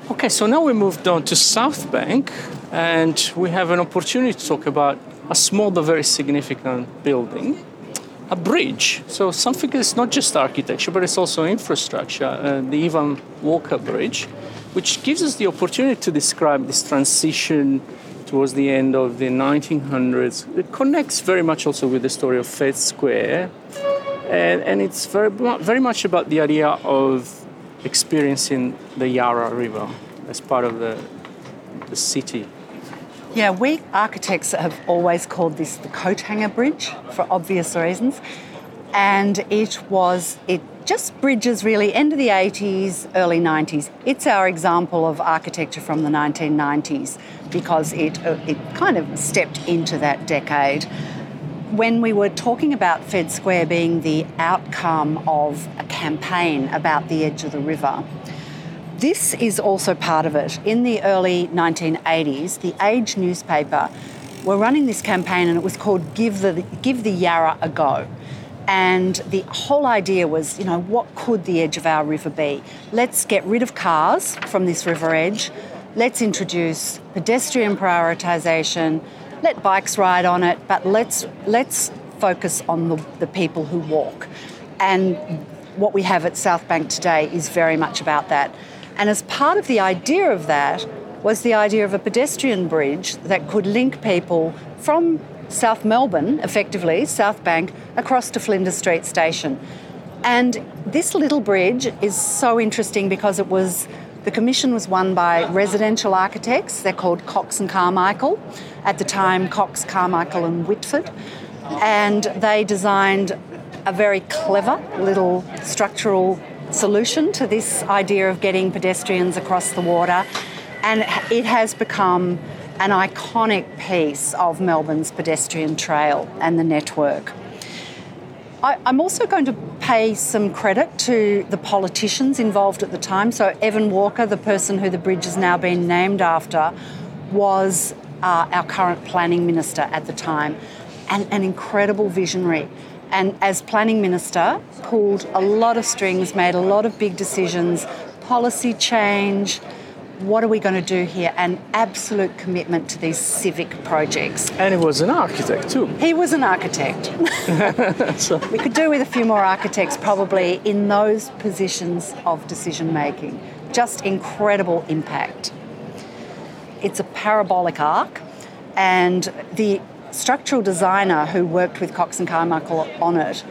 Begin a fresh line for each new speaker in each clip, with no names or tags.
Okay, so now we moved on to South Bank, and we have an opportunity to talk about a small but very significant building, a bridge. So something that's not just architecture, but it's also infrastructure, the Ivan Walker Bridge, which gives us the opportunity to describe this transition towards the end of the 1900s. It connects very much also with the story of Fed Square, and it's very much about the idea of experiencing the Yarra River as part of the city.
Yeah, we architects have always called this the coat hanger bridge for obvious reasons. And it just bridges really end of the 80s, early 90s. It's our example of architecture from the 1990s because it kind of stepped into that decade. When we were talking about Fed Square being the outcome of a campaign about the edge of the river, this is also part of it. In the early 1980s, the Age newspaper were running this campaign, and it was called Give the Yarra a Go. And the whole idea was, what could the edge of our river be? Let's get rid of cars from this river edge. Let's introduce pedestrian prioritisation. Let bikes ride on it, but let's focus on the people who walk. And what we have at South Bank today is very much about that. And as part of the idea of that was the idea of a pedestrian bridge that could link people from South Melbourne, effectively, South Bank, across to Flinders Street Station. And this little bridge is so interesting because the commission was won by residential architects. They're called Cox and Carmichael. At the time, Cox, Carmichael and Whitford. And they designed a very clever little structural solution to this idea of getting pedestrians across the water. And it has become an iconic piece of Melbourne's pedestrian trail and the network. I'm also going to pay some credit to the politicians involved at the time. So Evan Walker, the person who the bridge has now been named after, was our current planning minister at the time, and an incredible visionary. And as planning minister, pulled a lot of strings, made a lot of big decisions, policy change, what are we going to do here, and absolute commitment to these civic projects.
And he was an architect too.
He was an architect.
So.
We could do with a few more architects probably in those positions of decision making. Just incredible impact. It's a parabolic arc, and the structural designer who worked with Cox and Carmichael on it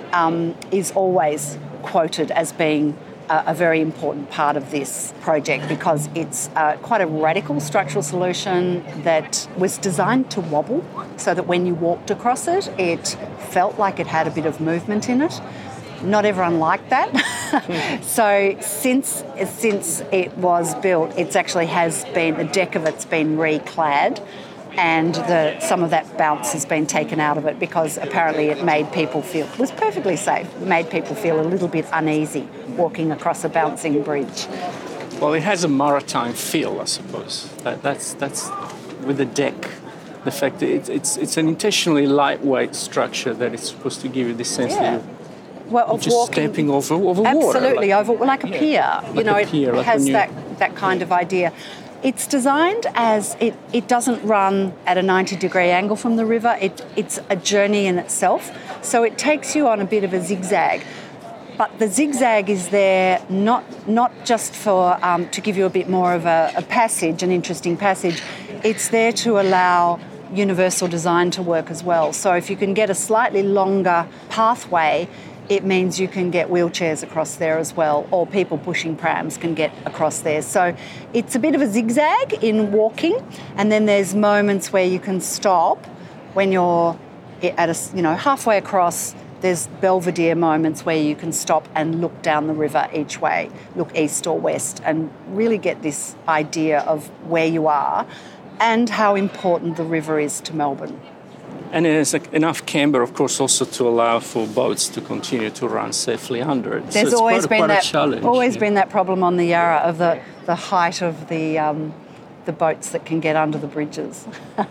is always quoted as being a very important part of this project because it's quite a radical structural solution that was designed to wobble so that when you walked across it, it felt like it had a bit of movement in it. Not everyone liked that. So since it was built, it actually has been, a deck of it's been reclad, and some of that bounce has been taken out of it because apparently it made people feel, it was perfectly safe, it made people feel a little bit uneasy walking across a bouncing bridge.
Well, it has a maritime feel, I suppose. That's with the deck. The fact that it's an intentionally lightweight structure that is supposed to give you this sense that you're just walking, stepping over water.
Absolutely, like a pier.
Like a pier,
it has that kind of idea. It's designed as it doesn't run at a 90-degree angle from the river. It's a journey in itself. So it takes you on a bit of a zigzag. But the zigzag is there not just for to give you a bit more of a passage, an interesting passage. It's there to allow universal design to work as well. So if you can get a slightly longer pathway, it means you can get wheelchairs across there as well, or people pushing prams can get across there. So it's a bit of a zigzag in walking, and then there's moments where you can stop when you're at halfway across. There's Belvedere moments where you can stop and look down the river each way, look east or west, and really get this idea of where you are and how important the river is to Melbourne.
And there's enough camber, of course, also to allow for boats to continue to run safely under it.
There's
so
always been
a challenge.
Always been that problem on the Yarra of the height of the boats that can get under the bridges.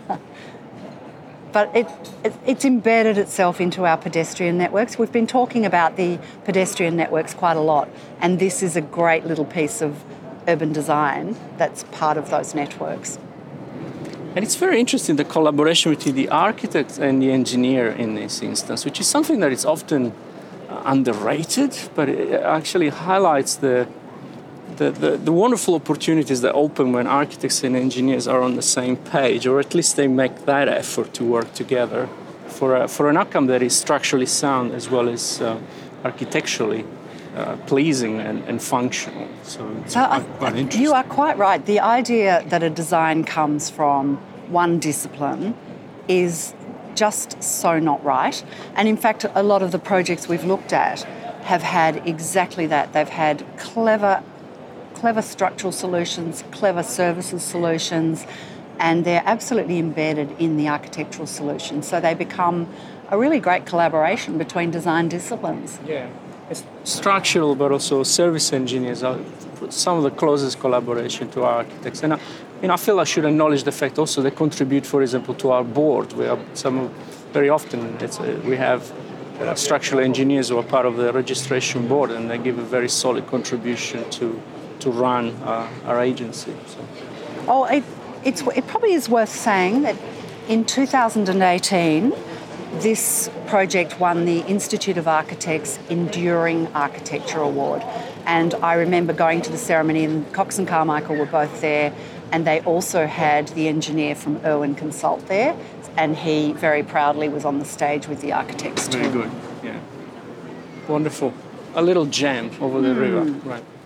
But it's embedded itself into our pedestrian networks. We've been talking about the pedestrian networks quite a lot, and this is a great little piece of urban design that's part of those networks.
And it's very interesting, the collaboration between the architect and the engineer in this instance, which is something that is often underrated, but it actually highlights the wonderful opportunities that open when architects and engineers are on the same page, or at least they make that effort to work together for an outcome that is structurally sound as well as architecturally pleasing and functional. So it's quite interesting.
You are quite right. The idea that a design comes from one discipline is just so not right. And in fact, a lot of the projects we've looked at have had exactly that. They've had clever structural solutions, clever services solutions, and they're absolutely embedded in the architectural solution. So they become a really great collaboration between design disciplines.
Yeah, it's structural, but also service engineers are some of the closest collaboration to our architects. And I feel I should acknowledge the fact also they contribute, for example, to our board. Very often we have structural engineers who are part of the registration board, and they give a very solid contribution to run our agency. So.
It probably is worth saying that in 2018, this project won the Institute of Architects Enduring Architecture Award. And I remember going to the ceremony, and Cox and Carmichael were both there, and they also had the engineer from Irwin Consult there, and he very proudly was on the stage with the architects too.
Very good, yeah. Wonderful. A little jam over the river, right.